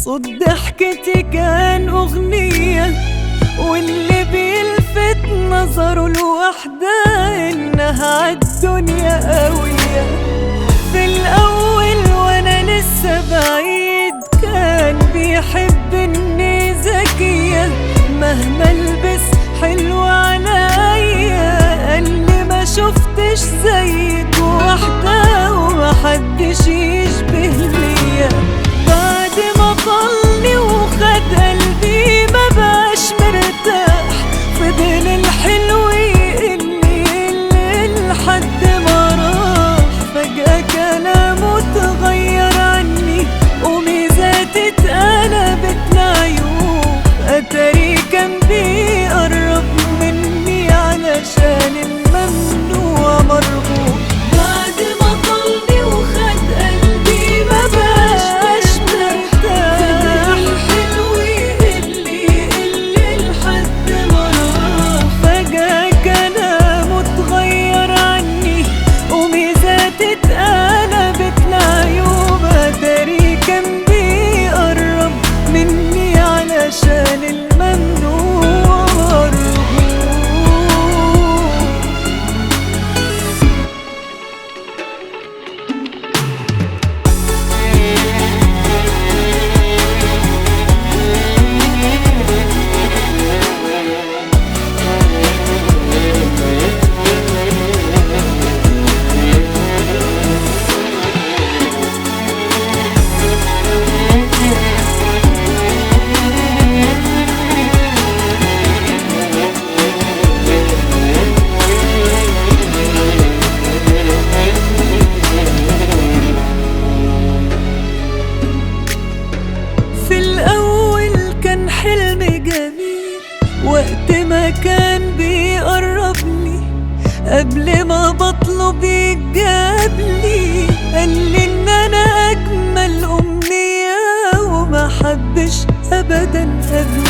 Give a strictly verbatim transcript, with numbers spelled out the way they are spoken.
صوت ضحكتي كان أغنية، واللي بيلفت نظره الوحدة إنها عالدنيا قوية. في الأول وأنا لسه بعيد كان بيحب إني ذكية، مهما البس حلو عليا قالي ما شفتش زيك واحدة ومحدش يشبه ليا. بعد ما طلني وخد قلبي ما بقاش مرتاح، فضل الحلو يقلي يقلي لحد ما راح. فجأة كلامه اتغير عني وميزاتي اتقلبت لعيوب، اتاري كان بيقرب مني علشان الممنوع مرغوب. بعد ما طلني وخد قلبي ما بقاش مرتاح، فضل الحلو يقلي يقلي لحد ما راح. فجأة كلامه اتغير عني وميزاتي اتقلبت لعيوب، اتاري كان بيقرب مني علشان الممنوع مرغوب. حلم جميل وقت ما كان بيقربني، قبل ما بطلب يجابلي قالي ان انا اجمل امنية وما حبش ابدا قبلي.